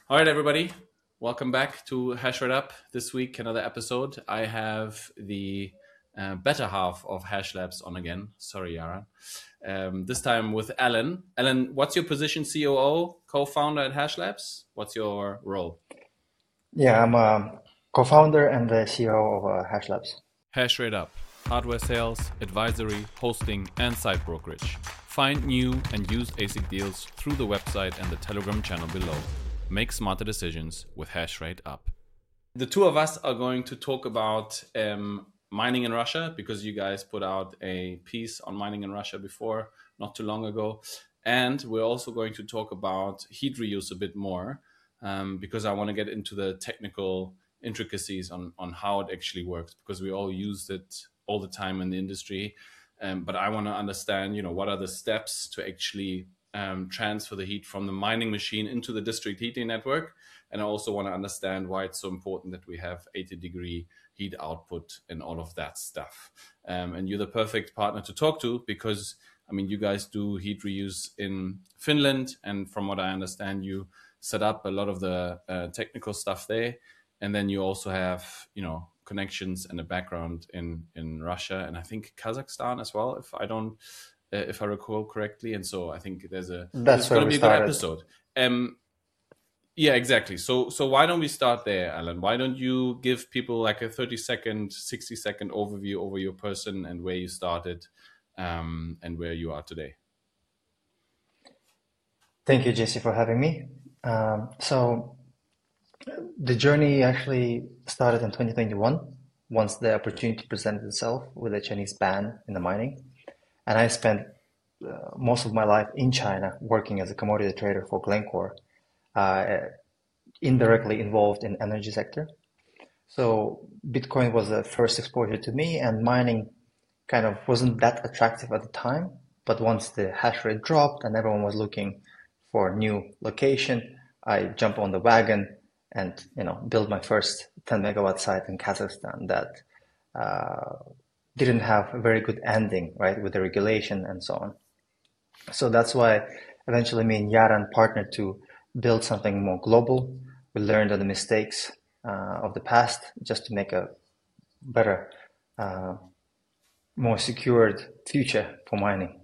All right, everybody. Welcome back to Hash Rate Up. This week, another episode. I have the better half of Hash Labs on again. Sorry, Yara. This time with Alan. Alan, what's your position? COO, co-founder at Hash Labs? What's your role? Yeah, I'm a co-founder and the CEO of Hash Labs. Hash Rate Up. Hardware sales, advisory, hosting, and site brokerage. Find new and used ASIC deals through the website and the Telegram channel below. Make smarter decisions with Hash Rate Up. The two of us are going to talk about mining in Russia because you guys put out a piece on mining in Russia before, not too long ago. And we're also going to talk about heat reuse a bit more because I want to get into the technical intricacies on how it actually works, because we all use it all the time in the industry. But I want to understand, what are the steps to actually transfer the heat from the mining machine into the district heating network. And I also want to understand why it's so important that we have 80-degree heat output and all of that stuff. And you're the perfect partner to talk to because, you guys do heat reuse in Finland. And from what I understand, you set up a lot of the technical stuff there. And then you also have, connections and a background in Russia and I think Kazakhstan as well, if I recall correctly. And so I think this is That's going where to we be a good started. episode. Yeah, exactly. So why don't we start there, Alan? Why don't you give people like a 30-second, 60-second overview over your person and where you started and where you are today? Thank you, Jesse, for having me. So the journey actually started in 2021, once the opportunity presented itself with a Chinese ban in the mining. And I spent most of my life in China working as a commodity trader for Glencore, uh, indirectly involved in energy sector. So Bitcoin was the first exposure to me, and mining kind of wasn't that attractive at the time. But once the hash rate dropped and everyone was looking for a new location, I jumped on the wagon and built my first 10 megawatt site in Kazakhstan that uh, didn't have a very good ending, right, with the regulation and so on. So that's why eventually me and Yaran partnered to build something more global. We learned on the mistakes of the past just to make a better, uh, more secured future for mining.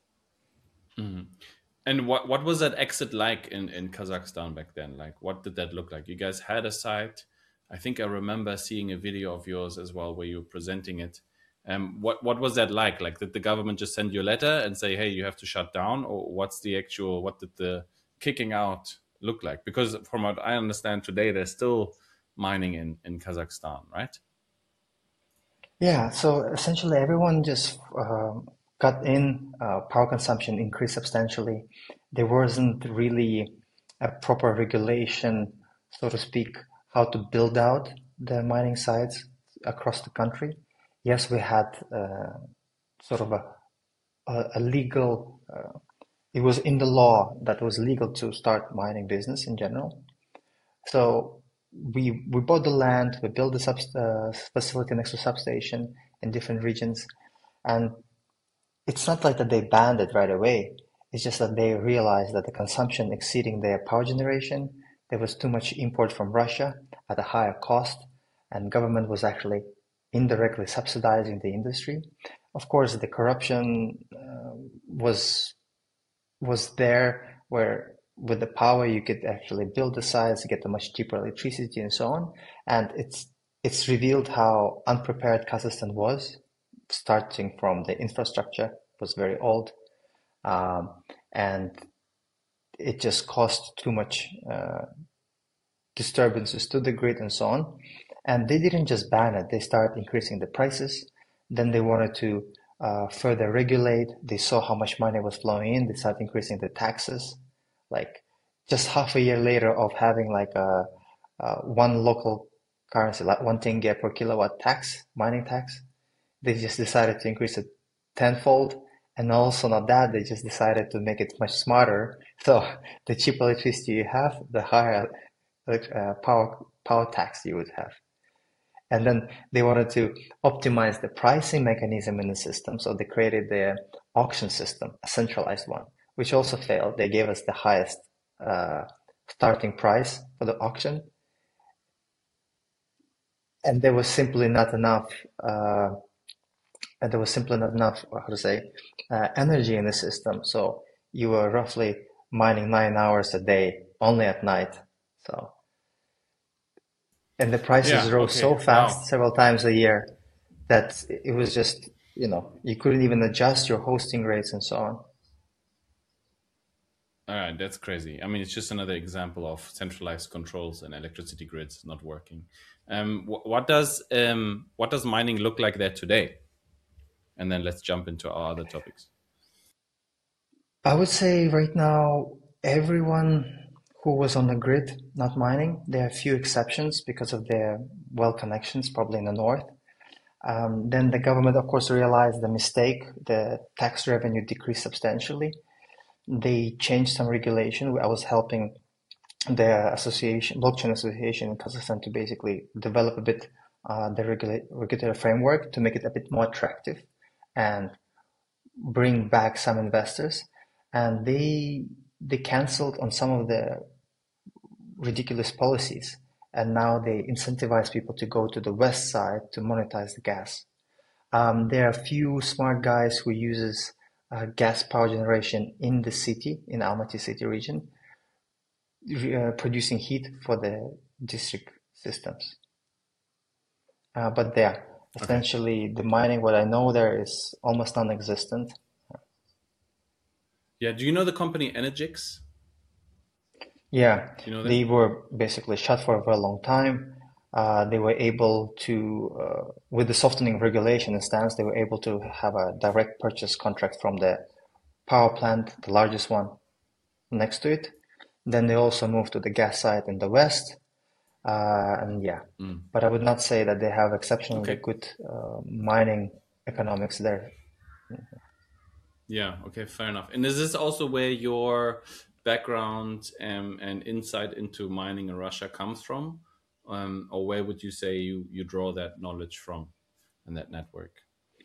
Mhm. And what was that exit like in Kazakhstan back then? Like, what did that look like? You guys had a site. I think I remember seeing a video of yours as well where you were presenting it. What was that like? Like, did the government just send you a letter and say, "Hey, you have to shut down," or what did the kicking out look like? Because from what I understand today, there's still mining in Kazakhstan, right? Yeah, so essentially everyone just got in, power consumption increased substantially. There wasn't really a proper regulation, so to speak, how to build out the mining sites across the country. Yes, we had sort of a legal, it was in the law that was legal to start mining business in general. So we bought the land, we built the facility next to substation in different regions, and it's not like that they banned it right away. It's just that they realized that the consumption exceeding their power generation, there was too much import from Russia at a higher cost, and government was actually indirectly subsidizing the industry. Of course, the corruption was there where with the power you could actually build the sites, get a much cheaper electricity and so on. And it's revealed how unprepared Kazakhstan was, starting from the infrastructure was very old, um, and it just caused too much disturbances to the grid and so on. And they didn't just ban it, they started increasing the prices. Then they wanted to further regulate. They saw how much money was flowing in, they started increasing the taxes. Like just half a year later of having like one local currency, like one tenge per kilowatt tax, mining tax, they just decided to increase it tenfold. And also not that, they just decided to make it much smarter. So the cheaper electricity you have, the higher power tax you would have. And then they wanted to optimize the pricing mechanism in the system. So they created the auction system, a centralized one, which also failed. They gave us the highest uh, starting price for for the auction, and there was simply not enough. And there was simply not enough, how to say, energy in the system. So you were roughly mining 9 hours a day, only at night. So, and the prices Yeah. rose so Okay. Wow. fast several times a year that it was just, you couldn't even adjust your hosting rates and so on. All right, that's crazy. I mean, it's just another example of centralized controls and electricity grids not working. What does mining look like there today? And then let's jump into our other topics. I would say right now, everyone who was on the grid not mining, there are a few exceptions because of their well connections, probably in the north. Then the government, of course, realized the mistake. The tax revenue decreased substantially. They changed some regulation. I was helping the association, blockchain association in Kazakhstan, to basically develop a bit the regulatory framework to make it a bit more attractive and bring back some investors. And they canceled on some of the ridiculous policies, and now they incentivize people to go to the west side to monetize the gas. There are a few smart guys who uses gas power generation in the city, in Almaty city region, producing heat for the district systems. But there, Okay. essentially, the mining, what I know there is almost non-existent. Yeah. Do you know the company Energix? Yeah, Do you know they them? were basically shut for a very long time. They were able to, with the softening of regulation and stance, they were able to have a direct purchase contract from the power plant, the largest one next to it. Then they also moved to the gas side in the west. And yeah, Mm. but I would not say that they have exceptionally Okay. good mining economics there. Yeah. Okay. Fair enough. And is this also where your background and insight into mining in Russia comes from, or where would you say you draw that knowledge from and that network?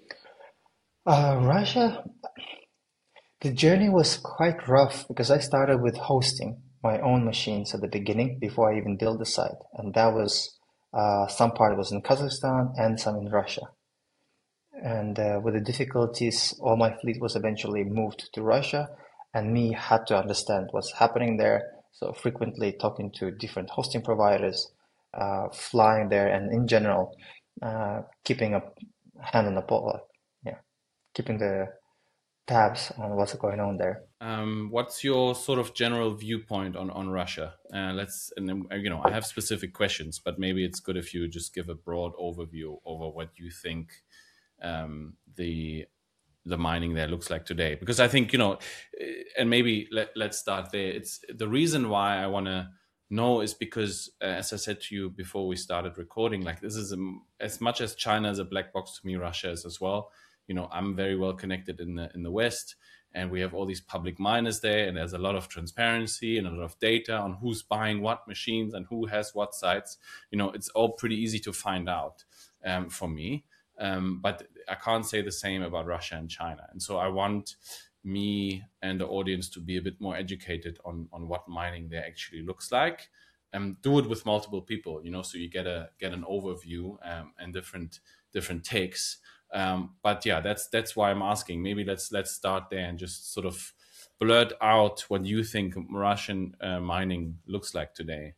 Russia, the journey was quite rough because I started with hosting my own machines at the beginning before I even built the site. And that was some part was in Kazakhstan and some in Russia. And with the difficulties, all my fleet was eventually moved to Russia, and me had to understand what's happening there. So frequently talking to different hosting providers, flying there, and in general, keeping a hand on the pulse, yeah, keeping the tabs on what's going on there. What's your sort of general viewpoint on Russia? And then, I have specific questions, but maybe it's good if you just give a broad overview over what you think the mining there looks like today. Because I think and maybe let's start there. It's the reason why I want to know is because, as I said to you before we started recording, like this is as much as China is a black box to me, Russia is as well. I'm very well connected in the West, and we have all these public miners there, and there's a lot of transparency and a lot of data on who's buying what machines and who has what sites. It's all pretty easy to find out for me. But I can't say the same about Russia and China. And so I want me and the audience to be a bit more educated on what mining there actually looks like. Do it with multiple people, so you get an overview and different takes. But yeah, that's why I'm asking. Maybe let's start there and just sort of blurt out what you think Russian mining looks like today.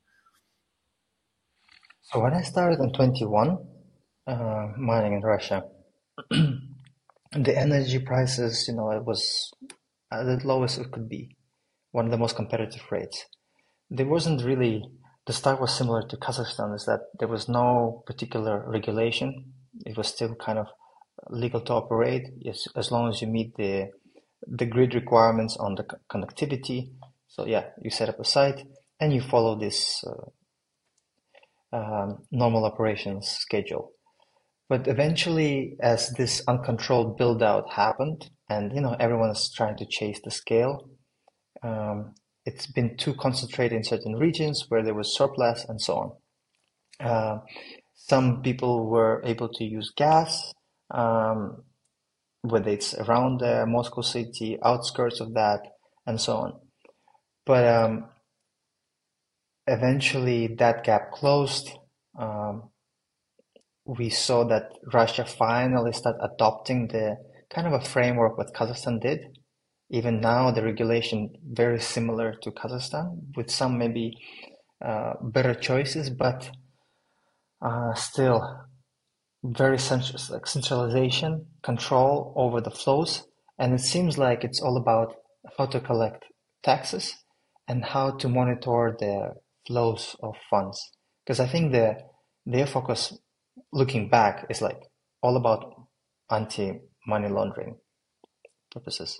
So when I started in 21, mining in Russia, the energy prices, it was at the lowest it could be, one of the most competitive rates. There wasn't really, the start was similar to Kazakhstan, is that there was no particular regulation. It was still kind of legal to operate as long as you meet the grid requirements on the connectivity. So yeah, you set up a site and you follow this normal operations schedule. But eventually, as this uncontrolled build out happened, and everyone is trying to chase the scale, um, it's been too concentrated in certain regions where there was surplus and so on. Some people were able to use gas, whether it's around Moscow city, outskirts of that, and so on. But eventually that gap closed. Um, we saw that Russia finally started adopting the kind of a framework what Kazakhstan did. Even now, the regulation very similar to Kazakhstan, with some maybe better choices, but still very like centralization, control over the flows, and it seems like it's all about how to collect taxes and how to monitor the flows of funds. Because I think their focus, looking back, is like all about anti-money laundering purposes.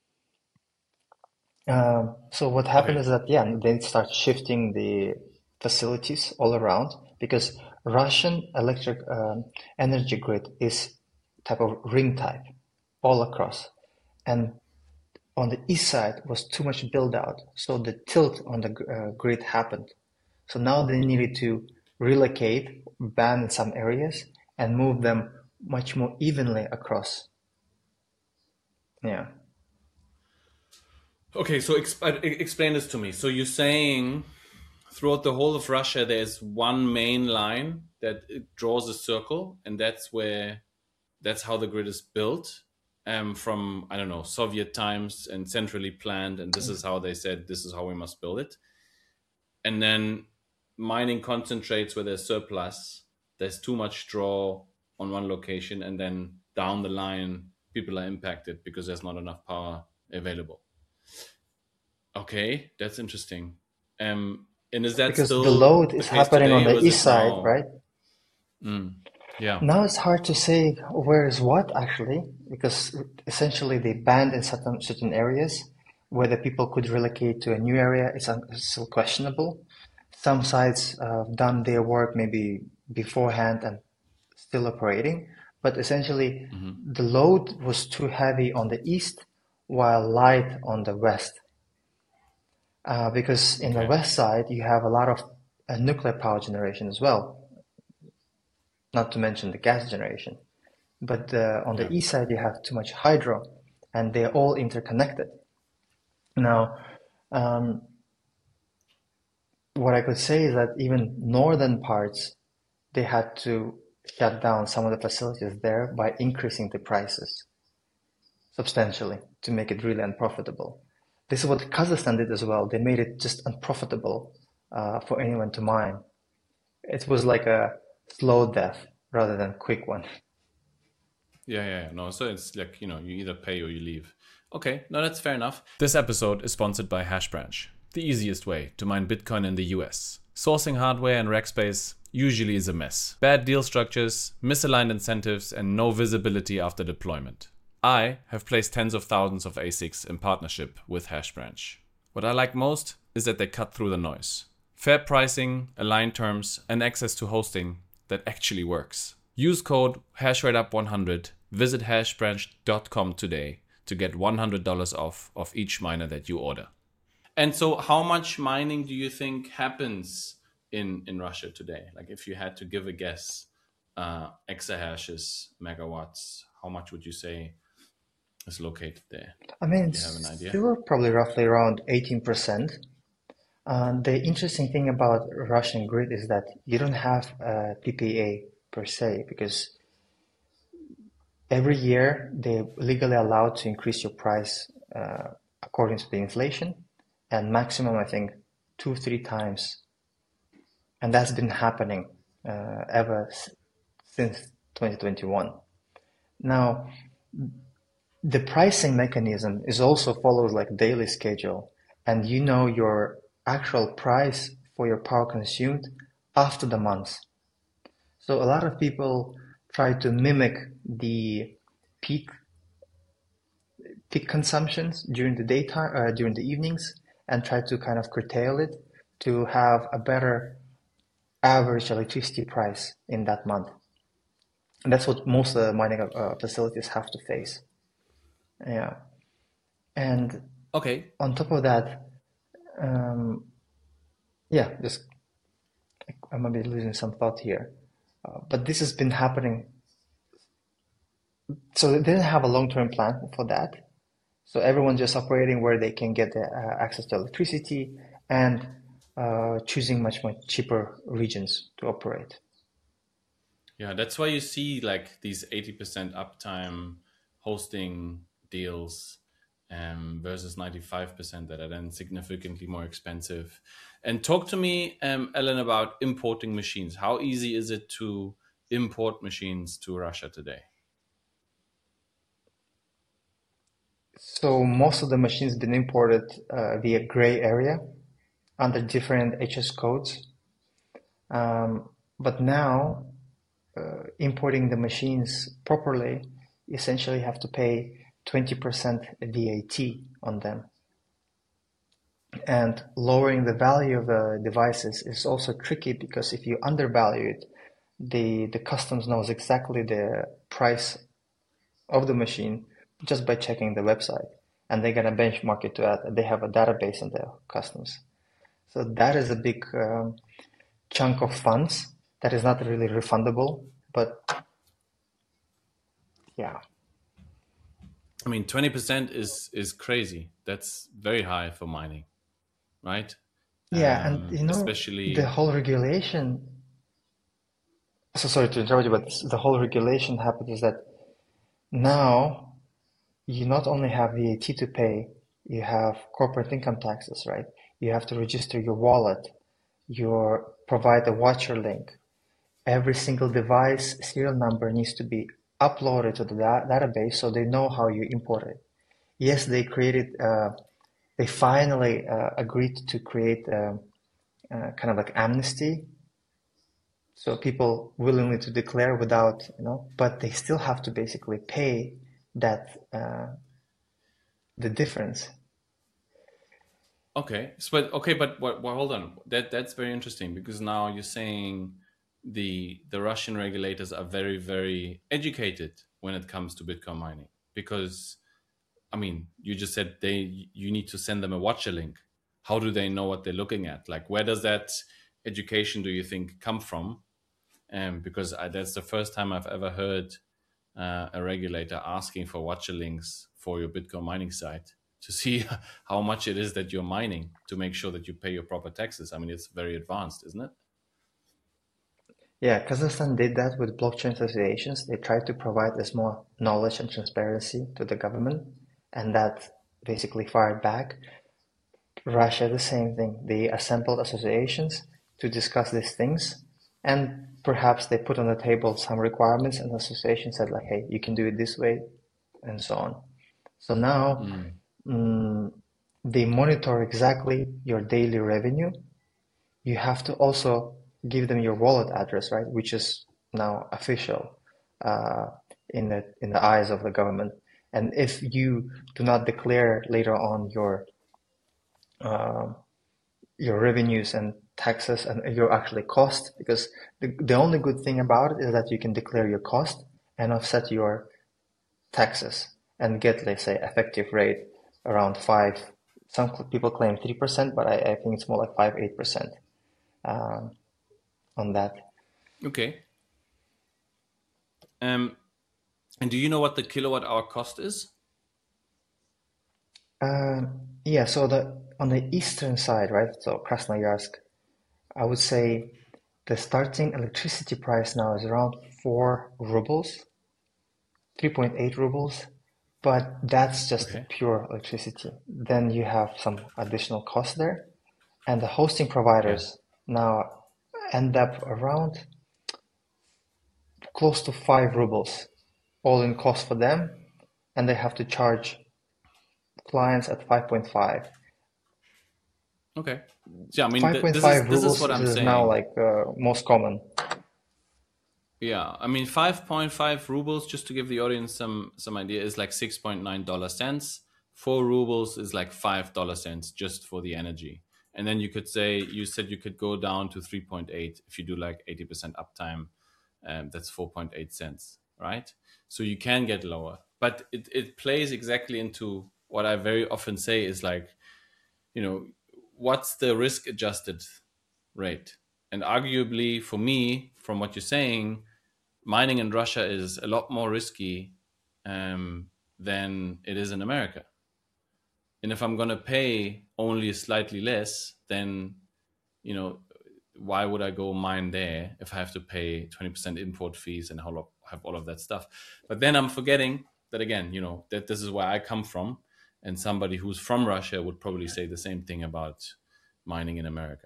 So what happened Okay. is that, yeah, they start shifting the facilities all around because Russian electric energy grid is type of ring type all across. And on the east side was too much build out. So the tilt on the grid happened. So now they needed to relocate, ban some areas, and move them much more evenly across. Yeah. Okay, so explain this to me. So you're saying throughout the whole of Russia, there's one main line that it draws a circle, and that's how the grid is built, from I don't know Soviet times and centrally planned, and this is how they said this is how we must build it. And then mining concentrates where there's surplus, there's too much draw on one location, and then down the line people are impacted because there's not enough power available. Okay, that's interesting. And is that Because the still load the is case happening on today, or the is east it side, now? right? Yeah. Now it's hard to say where is what actually, because essentially they banned in certain areas where the people could relocate to a new area. It's still questionable. Some sites have done their work maybe beforehand and still operating, but essentially the load was too heavy on the east while light on the west. Because in the Okay. west side you have a lot of nuclear power generation as well, not to mention the gas generation. But on the Yeah. east side, you have too much hydro, and they're all interconnected. Now, um, what I could say is that even northern parts, they had to shut down some of the facilities there by increasing the prices substantially to make it really unprofitable. This is what Kazakhstan did as well. They made it just unprofitable for anyone to mine. It was like a slow death rather than quick one. Yeah. No, so it's like, you either pay or you leave. Okay, no, that's fair enough. This episode is sponsored by Hashbranch, the easiest way to mine Bitcoin in the US. Sourcing hardware and rack space usually is a mess. Bad deal structures, misaligned incentives, and no visibility after deployment. I have placed tens of thousands of ASICs in partnership with Hashbranch. What I like most is that they cut through the noise. Fair pricing, aligned terms, and access to hosting that actually works. Use code HashRateUp100, visit hashbranch.com today to get $100 off of each miner that you order. And so how much mining do you think happens in Russia today? Like if you had to give a guess, exahashes, megawatts, how much would you say is located there? I mean, Do you have an it's idea? still probably roughly around 18%. The interesting thing about Russian grid is that you don't have a PPA per se, because every year they're legally allowed to increase your price according to the inflation, and maximum, I think, 2-3 times. And that's been happening ever since 2021. Now, the pricing mechanism is also follows like daily schedule, and you know your actual price for your power consumed after the month. So a lot of people try to mimic the peak peak consumptions during the daytime, during the evenings, and try to kind of curtail it to have a better average electricity price in that month. And that's what most of the mining facilities have to face. Yeah. And Okay. on top of that, um, yeah, just I might be losing some thought here, but this has been happening. So they didn't have a long-term plan for that. So everyone's just operating where they can get the, access to electricity, and choosing much cheaper regions to operate. Yeah, that's why you see like these 80% uptime hosting deals versus 95% that are then significantly more expensive. And talk to me, Ellen, about importing machines. How easy is it to import machines to Russia today? So most of the machines been imported via gray area under different HS codes. But now importing the machines properly, essentially have to pay 20% VAT on them. And lowering the value of the devices is also tricky because if you undervalue it, the customs knows exactly the price of the machine just by checking the website, and they're gonna benchmark it to that. They have a database on their customs, so that is a big chunk of funds that is not really refundable. But yeah, I mean, 20% is crazy. That's very high for mining, right? yeah, and the Especially, whole regulation. So sorry to interrupt you, but the whole regulation happened is that now you not only have VAT to pay, you have corporate income taxes, right? You have to register your wallet, you provide a watcher link. Every single device serial number needs to be uploaded to the database so they know how you import it. Yes, they finally agreed to create kind of like amnesty, so people willingly to declare without, but they still have to basically pay that the difference. okay. But hold on. That's very interesting because now you're saying the Russian regulators are very, very educated when it comes to Bitcoin mining because I mean, you just said you need to send them a watcher link. How do they know what they're looking at? Like, where does that education do you think come from? Because that's the first time I've ever heard a regulator asking for watcher links for your Bitcoin mining site to see how much it is that you're mining to make sure that you pay your proper taxes. I mean, it's very advanced, isn't it? Yeah, Kazakhstan did that with blockchain associations. They tried to provide as more knowledge and transparency to the government, and that basically fired back. Russia, the same thing. They assembled associations to discuss these things, and perhaps they put on the table some requirements, and the association said like, "Hey, you can do it this way," and so on. So now Mm. they monitor exactly your daily revenue. You have to also give them your wallet address, right? Which is now official uh, in the eyes of the government. And if you do not declare later on uh, your revenues and taxes and your actually cost, because the only good thing about it is that you can declare your cost and offset your taxes and get, let's say, effective rate around 5. Some people claim 3%, but I think it's more like 5-8% on that. Okay. Um, and do you know what the kilowatt hour cost is? Yeah, so on the eastern side, right? So Krasnoyarsk, I would say the starting electricity price now is around 4 rubles, 3.8 rubles, but that's just Okay. pure electricity. Then you have some additional costs there, and the hosting Yeah. providers now end up around close to 5 rubles all in cost for them, and they have to charge clients at 5.5. Okay. So, yeah, I mean, this is 5.5 this is rubles what I'm is now saying. like most common. Yeah, I mean 5.5 rubles, just to give the audience some idea, is like $6.9. 4 rubles is like $5 just for the energy. And then you said you could go down to 3.8 if you do like 80% uptime. That's 4.8 cents, right? So you can get lower. But it plays exactly into what I very often say is like, what's the risk adjusted rate? And arguably for me, from what you're saying, mining in Russia is a lot more risky than it is in America. And if I'm going to pay only slightly less, then you know, why would I go mine there if I have to pay 20% import fees and have all of that stuff? But then I'm forgetting that again, that this is where I come from, and somebody who's from Russia would probably say the same thing about mining in America.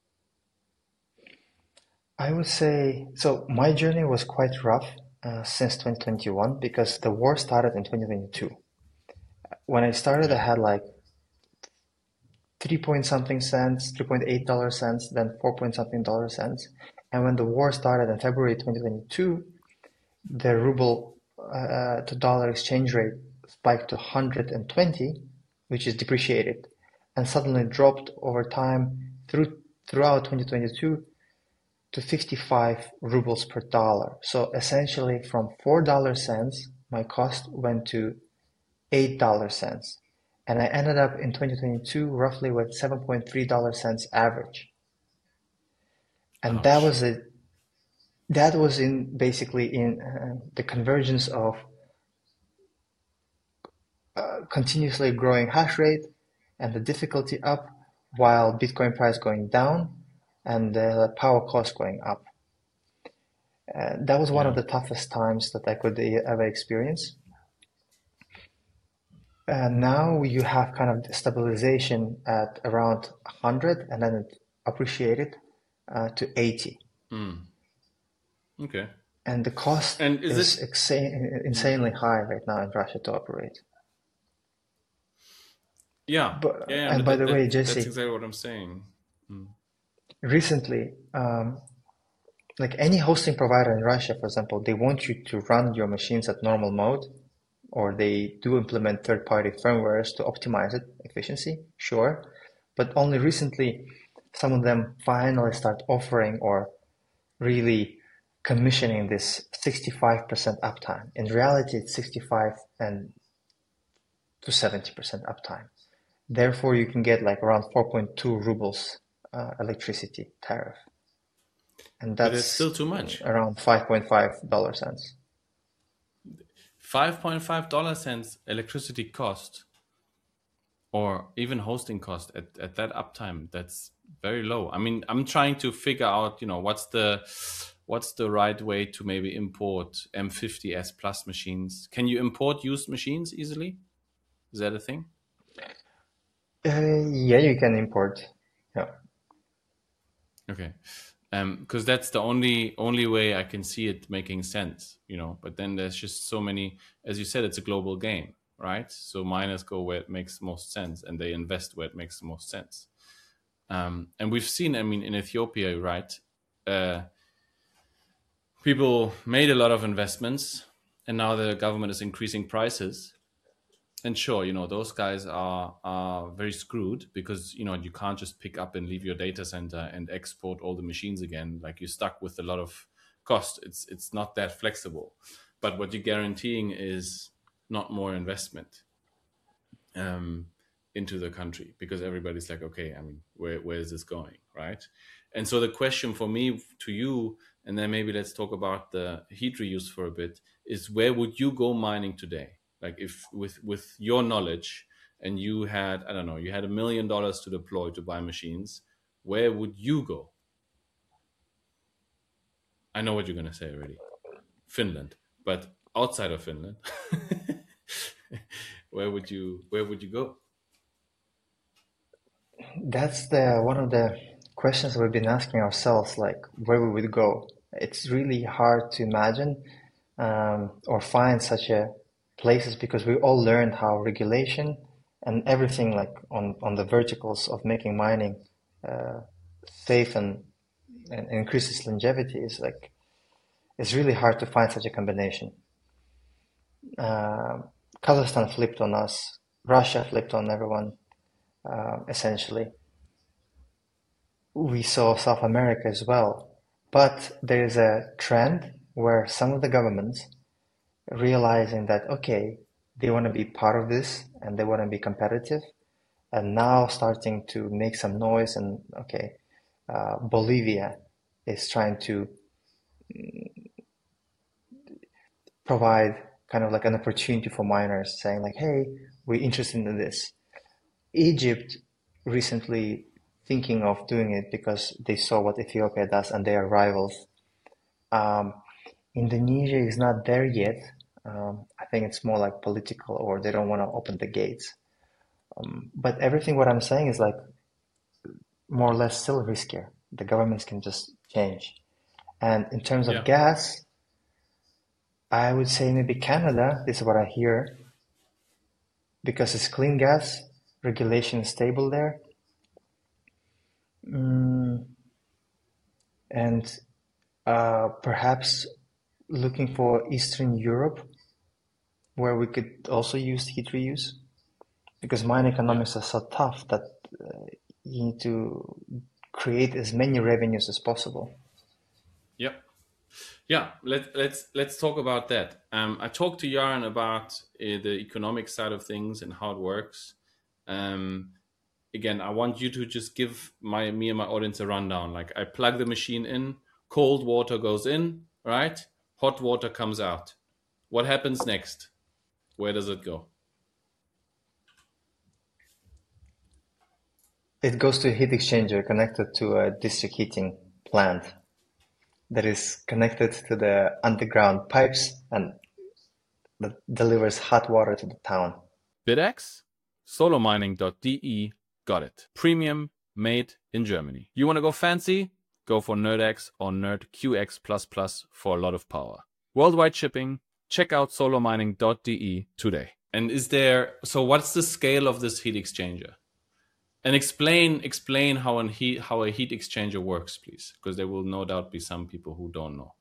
I would say so. My journey was quite rough since 2021 because the war started in 2022. When I started, I Okay. had like 3 point something cents, $3.8 cents, then 4 point something dollar cents. And when the war started in February 2022, the ruble to dollar exchange rate spiked to 120, which is depreciated, and suddenly dropped over time throughout 2022 to 55 rubles per dollar. So essentially from $4 cents, my cost went to $8 cents. And I ended up in 2022 roughly with $7.3 average. And that Ouch. was it. That was in basically in the convergence of continuously growing hash rate and the difficulty up while Bitcoin price going down and the power cost going up. That was one of Yeah. the toughest times that I could ever experience. Now you have kind of the stabilization at around 100 and then it appreciated to 80. Mm. Okay. And the cost And is is it? Mm. insanely high right now in Russia to operate. Yeah. Yeah. But, Yeah. and But by the way, that's Jesse, exactly what I'm saying. Mm. recently, like any hosting provider in Russia, for example, they want you to run your machines at normal mode, or they do implement third-party firmwares to optimize it efficiency, sure. But only recently, some of them finally start offering or really commissioning this 65% uptime. In reality, it's 65 and to 70% uptime. Therefore, you can get like around 4.2 rubles electricity tariff, and But it's that's still too much. around 5.5 dollar cents. $5.5 electricity cost, or even hosting cost at that uptime. That's very low. I mean, I'm trying to figure out, what's the right way to maybe import M50S plus machines. Can you import used machines easily? Is that a thing? Yeah, you can import. Yeah. Okay. Because that's the only way I can see it making sense, But then there's just so many, as you said, it's a global game, right? So miners go where it makes most sense, and they invest where it makes the most sense. And we've seen, I mean, in Ethiopia, right? Uh, People made a lot of investments, and now the government is increasing prices. And sure, those guys are very screwed because you can't just pick up and leave your data center and export all the machines again. Like, you're stuck with a lot of cost. It's not that flexible. But what you're guaranteeing is not more investment um, into the country, because everybody's like, okay, I mean, where is this going, right? And so the question for me to you, and then maybe let's talk about the heat reuse for a bit, is where would you go mining today? Like, if with your knowledge, and you had, I don't know, you had $1 million to deploy to buy machines, where would you go? I know what you're gonna say already. Finland. But outside of Finland, where would you go? That's the one of the questions we've been asking ourselves, like where we would go. It's really hard to imagine or find such a places because we all learned how regulation and everything like on the verticals of making mining uh, safe and increases longevity is like it's really hard to find such a combination. Uh, Kazakhstan flipped on us, Russia flipped on everyone, essentially. We saw South America as well. But there is a trend where some of the governments realizing that, okay, they want to be part of this and they want to be competitive, and now starting to make some noise. And okay, Bolivia is trying to provide kind of like an opportunity for miners, saying like, hey, we're interested in this. Egypt recently thinking of doing it because they saw what Ethiopia does and they are rivals. Um, Indonesia is not there yet. I think it's more like political, or they don't want to open the gates. But everything what I'm saying is like more or less still riskier. The governments can just change. And in terms of Yeah. gas, I would say maybe Canada, this is what I hear, because it's clean gas, regulation is stable there. And perhaps looking for Eastern Europe, where we could also use heat reuse, because mine Yeah. economics are so tough that you need to create as many revenues as possible. Yeah. Yeah, let's talk about that. I talked to Yaron about the economic side of things and how it works. Um, Again, I want you to just give me and my audience a rundown. Like, I plug the machine in, cold water goes in, right? Hot water comes out. What happens next? Where does it go? It goes to a heat exchanger connected to a district heating plant that is connected to the underground pipes and that delivers hot water to the town. BitX, solomining.de, got it. Premium, made in Germany. You want to go fancy? Go for NerdX or NerdQX++ for a lot of power. Worldwide shipping. Check out solomining.de today. And so what's the scale of this heat exchanger? And explain how a heat exchanger works, please, because there will no doubt be some people who don't know.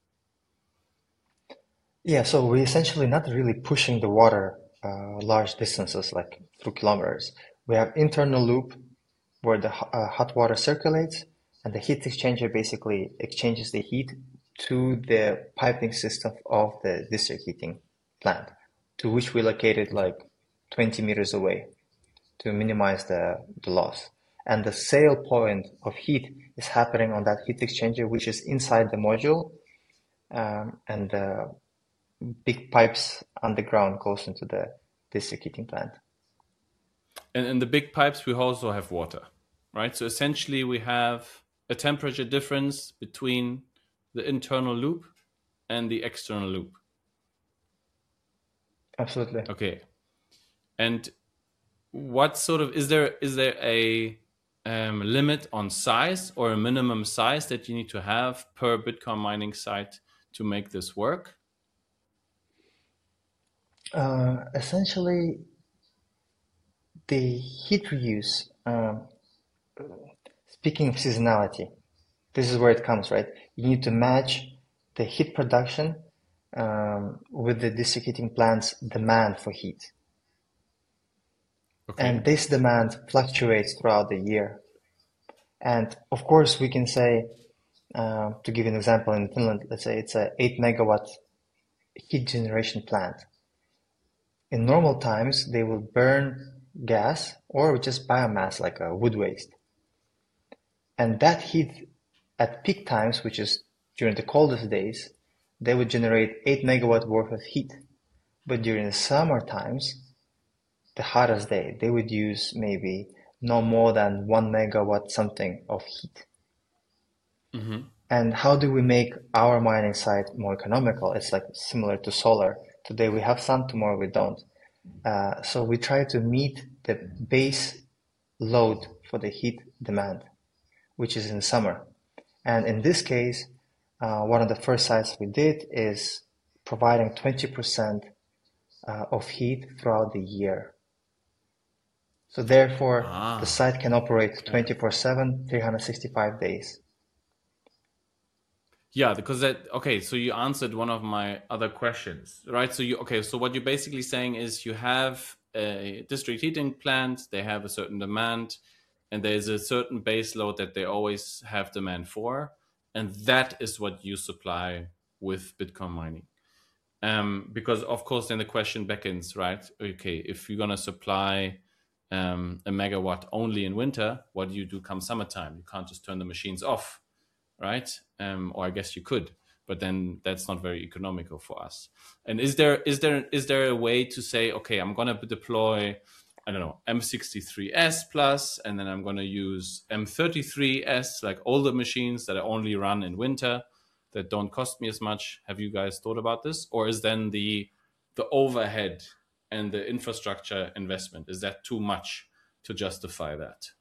Yeah, so we're essentially not really pushing the water large distances like through kilometers. We have internal loop where the hot water circulates, and the heat exchanger basically exchanges the heat to the piping system of the district heating plant, to which we located like 20 meters away to minimize the loss. And the sale point of heat is happening on that heat exchanger, which is inside the module, and the big pipes underground goes into the district heating plant. And in the big pipes, we also have water, right? So essentially, we have a temperature difference between the internal loop and the external loop. Absolutely. Okay. And what sort of is there a limit on size or a minimum size that you need to have per Bitcoin mining site to make this work? Essentially, the heat reuse, speaking of seasonality, this is where it comes, right? You need to match the heat production with the district heating plant's demand for heat. Okay. And this demand fluctuates throughout the year. And of course, we can say, to give an example, in Finland, let's say it's a 8 megawatt heat generation plant. In normal times, they will burn gas or just biomass like a wood waste. And that heat at peak times, which is during the coldest days, they would generate 8 megawatt worth of heat. But during the summer times, the hottest day, they would use maybe no more than 1 megawatt something of heat. Mm-hmm. And how do we make our mining site more economical? It's like similar to solar. Today we have sun, tomorrow we don't. So we try to meet the base load for the heat demand, which is in summer. And in this case, one of the first sites we did is providing 20% of heat throughout the year. So therefore, the site can operate 24/7, 365 days. Yeah, because so you answered one of my other questions, right? So what you're basically saying is you have a district heating plant, they have a certain demand, and there's a certain base load that they always have demand for, and that is what you supply with Bitcoin mining. Because of course then the question beckons, right? Okay, if you're gonna supply a megawatt only in winter, what do you do come summertime? You can't just turn the machines off, right? Or I guess you could, but then that's not very economical for us. And is there a way to say, okay, I'm gonna deploy I don't know, M63S Plus, and then I'm going to use M33S, like older machines that I only run in winter that don't cost me as much. Have you guys thought about this? Or is then the overhead and the infrastructure investment, is that too much to justify that?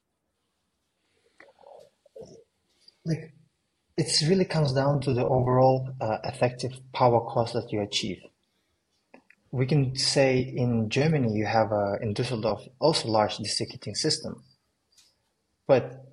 Like, it really comes down to the overall effective power cost that you achieve. We can say in Germany you have in Düsseldorf also large district heating system, but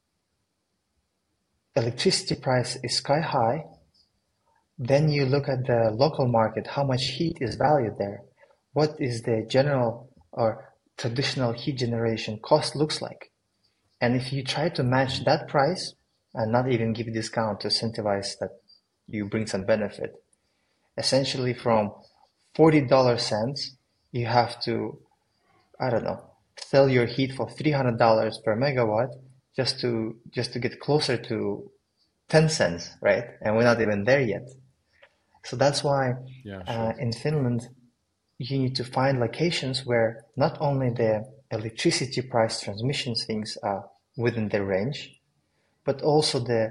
electricity price is sky high. Then you look at the local market, how much heat is valued there, what is the general or traditional heat generation cost looks like. And if you try to match that price and not even give a discount to incentivize that you bring some benefit, essentially from $40 you have to, I don't know, sell your heat for $300 per megawatt just to get closer to 10 cents, right? And we're not even there yet. So that's why in Finland, you need to find locations where not only the electricity price transmission things are within their range, but also the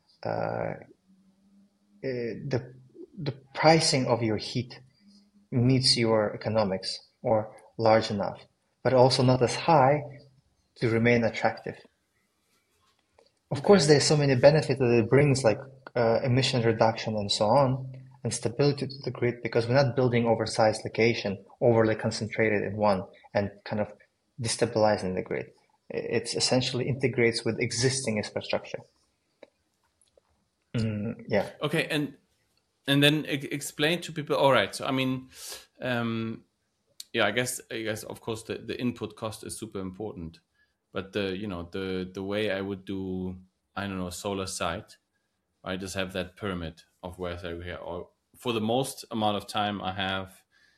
pricing of your heat meets your economics or large enough, but also not as high to remain attractive. Of course, there's so many benefits that it brings, like emission reduction and so on, and stability to the grid, because we're not building oversized location, overly concentrated in one and kind of destabilizing the grid. It essentially integrates with existing infrastructure. Yeah. Okay, and then explain to people. All right, so I mean, yeah, I guess of course the input cost is super important, but the way I would do, I don't know, a solar site, I just have that pyramid of where I here, or for the most amount of time I have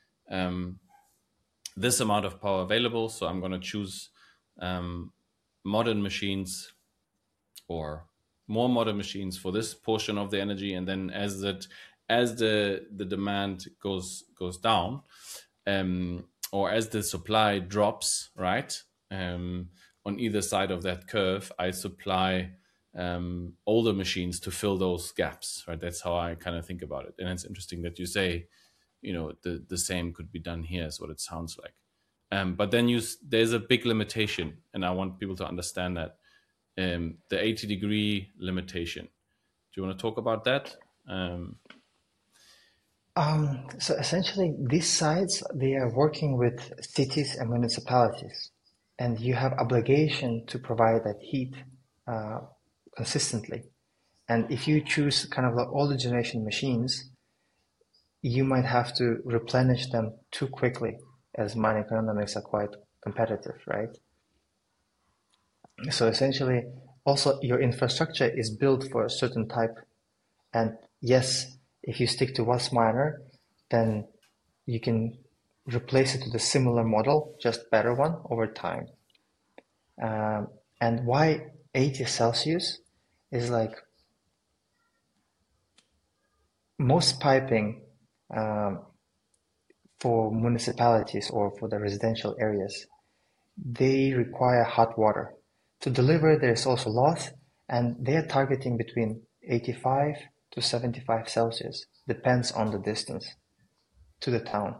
this amount of power available, so I'm going to choose modern machines or more modern machines for this portion of the energy, and then as the demand goes down, or as the supply drops, right, on either side of that curve, I supply older machines to fill those gaps, right? That's how I kind of think about it. And it's interesting that you say, the same could be done here, is what it sounds like. But then there's a big limitation, and I want people to understand that, the 80-degree limitation. Do you want to talk about that? So essentially, these sites, they are working with cities and municipalities, and you have obligation to provide that heat consistently. And if you choose kind of like older generation machines, you might have to replenish them too quickly, as mine economics are quite competitive, right? So essentially, also your infrastructure is built for a certain type. And yes, if you stick to what's minor, then you can replace it with a similar model, just better one over time. And why 80 Celsius is like most piping for municipalities or for the residential areas, they require hot water. To deliver, there's also loss, and they are targeting between 85 to 75 Celsius, depends on the distance to the town.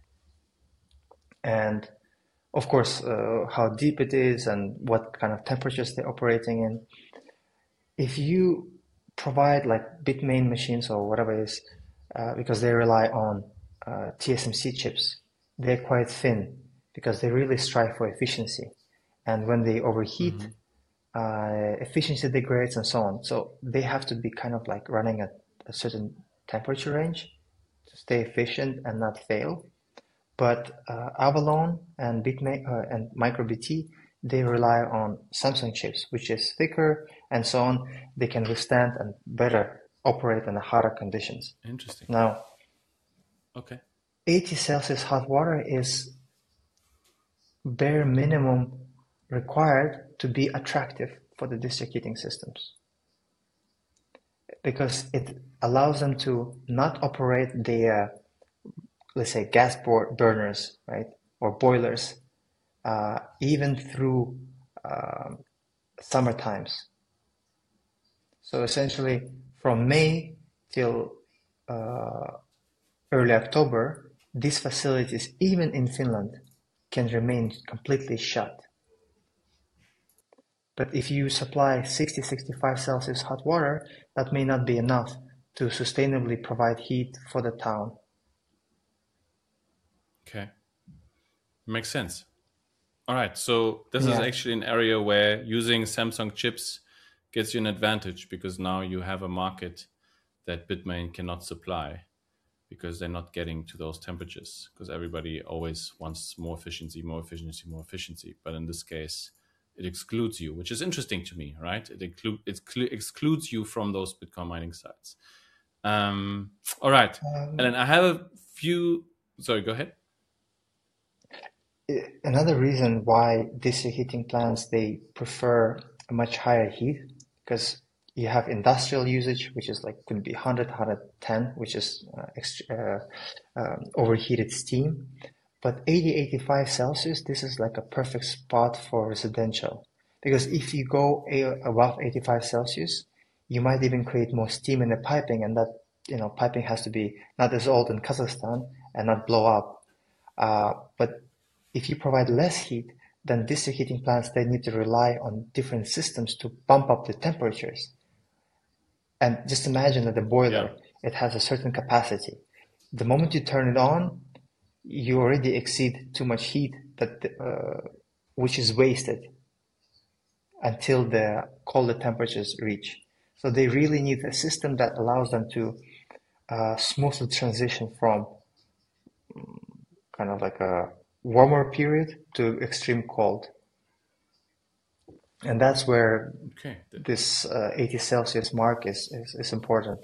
And of course, how deep it is and what kind of temperatures they're operating in. If you provide like Bitmain machines or whatever it is, because they rely on TSMC chips, they're quite thin because they really strive for efficiency. And when they overheat, efficiency degrades and so on. So they have to be kind of like running at a certain temperature range to stay efficient and not fail. But Avalon and Bitmain and MicroBT, they rely on Samsung chips, which is thicker and so on. They can withstand and better operate in the hotter conditions. Interesting. Now, okay, 80 Celsius hot water is bare minimum required to be attractive for the district heating systems, because it allows them to not operate the let's say gas burners, right, or boilers even through summer times. So essentially, from May till early October, these facilities, even in Finland, can remain completely shut. But if you supply 60-65 Celsius hot water, that may not be enough to sustainably provide heat for the town. Okay. Makes sense. All right. So this is Yeah. actually an area where using Samsung chips gets you an advantage, because now you have a market that Bitmain cannot supply, because they're not getting to those temperatures, because everybody always wants more efficiency, more efficiency, more efficiency. But in this case, it excludes you, which is interesting to me, right? It excludes you from those Bitcoin mining sites. All right. And then I have a few. Sorry, go ahead. Another reason why district heating plants, they prefer a much higher heat, because you have industrial usage, which is like could be 100, 110, which is overheated steam. But 80, 85 Celsius, this is like a perfect spot for residential. Because if you go above 85 Celsius, you might even create more steam in the piping, and that, piping has to be not as old in Kazakhstan and not blow up. But if you provide less heat, then district heating plants, they need to rely on different systems to bump up the temperatures. And just imagine that the boiler, it has a certain capacity. The moment you turn it on, you already exceed too much heat, which is wasted until the colder temperatures reach. So they really need a system that allows them to smoothly transition from kind of like a warmer period to extreme cold. And that's where this 80 Celsius mark is important.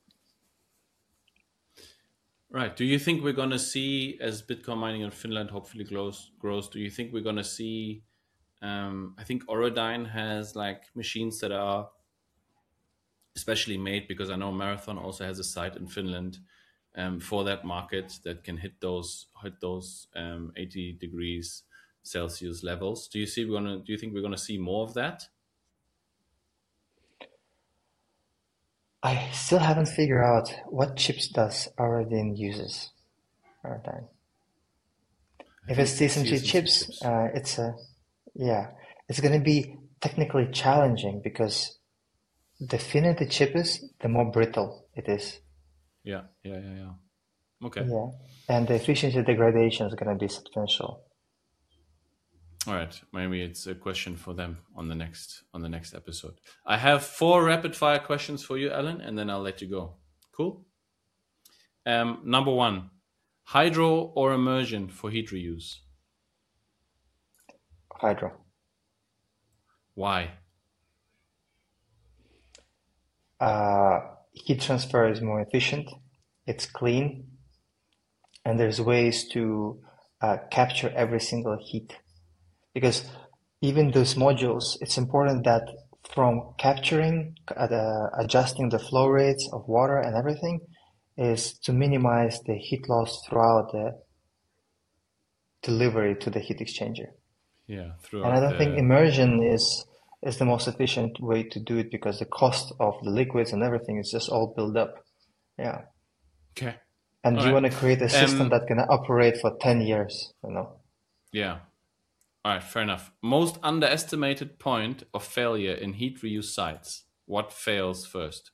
Right. Do you think we're going to see, as Bitcoin mining in Finland hopefully grows, do you think we're going to see, I think Orodyne has like machines that are especially made, because I know Marathon also has a site in Finland for that market that can hit those 80 degrees Celsius levels. Do you think we're going to see more of that? I still haven't figured out what chips does Orodyne uses. Orodyne. If it's TSMC chips, it's going to be technically challenging, because the thinner the chip is, the more brittle it is. Yeah. Okay. Yeah, and the efficiency degradation is going to be substantial. All right, maybe it's a question for them on the next episode. I have 4 rapid fire questions for you, Alan, and then I'll let you go. Cool. Number 1, hydro or immersion for heat reuse? Hydro. Why? Heat transfer is more efficient, it's clean, and there's ways to capture every single heat. Because even those modules, it's important that from capturing, adjusting the flow rates of water and everything, is to minimize the heat loss throughout the delivery to the heat exchanger. Yeah, and I don't think immersion is the most efficient way to do it, because the cost of the liquids and everything is just all built up. Yeah. Okay. And all you want to create a system that can operate for 10 years, Yeah. All right, fair enough. Most underestimated point of failure in heat reuse sites. What fails first?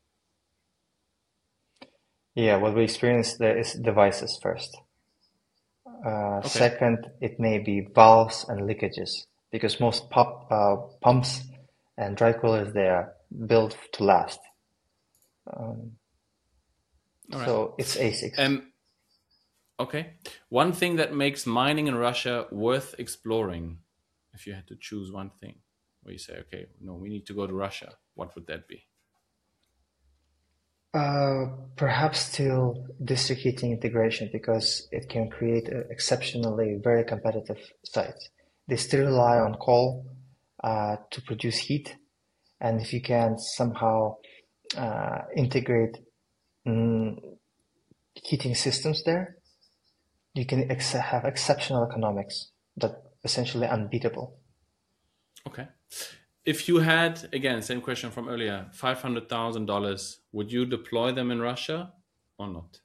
Yeah, what we experience there is devices first. Second, it may be valves and leakages, because most pumps and dry coolers, they are built to last. So it's ASICs. Okay. One thing that makes mining in Russia worth exploring, if you had to choose one thing, where you say, okay, no, we need to go to Russia, what would that be? Perhaps still district heating integration, because it can create exceptionally very competitive sites. They still rely on coal to produce heat, and if you can somehow integrate heating systems there, you can have exceptional economics that essentially unbeatable. Okay. If you had, again, same question from earlier, $500,000, would you deploy them in Russia or not?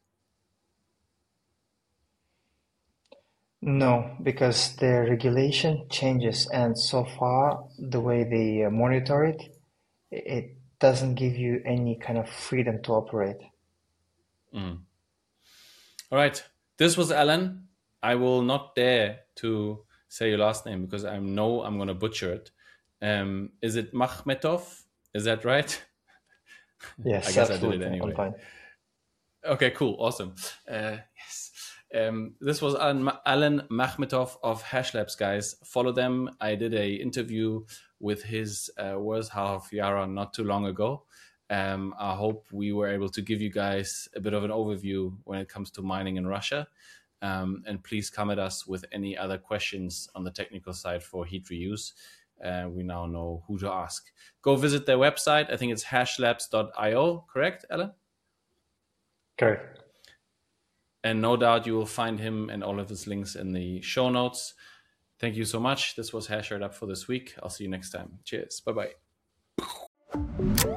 No, because the regulation changes, and so far the way they monitor it, it doesn't give you any kind of freedom to operate. All right. This was Alan. I will not dare to say your last name because I know I'm going to butcher it. Is it Makhmetov? Is that right? Yes, I guess absolutely. I did it anyway. I'm fine. Okay, cool. Awesome. Yes. This was Alan Makhmetov of HashLabs, guys. Follow them. I did a interview with his worst half, Yara, not too long ago. I hope we were able to give you guys a bit of an overview when it comes to mining in Russia. And please come at us with any other questions on the technical side for heat reuse. We now know who to ask. Go visit their website. I think it's hashlabs.io, correct, Alan? Correct. And no doubt you will find him and all of his links in the show notes. Thank you so much. This was HashRed Up for this week. I'll see you next time. Cheers. Bye-bye.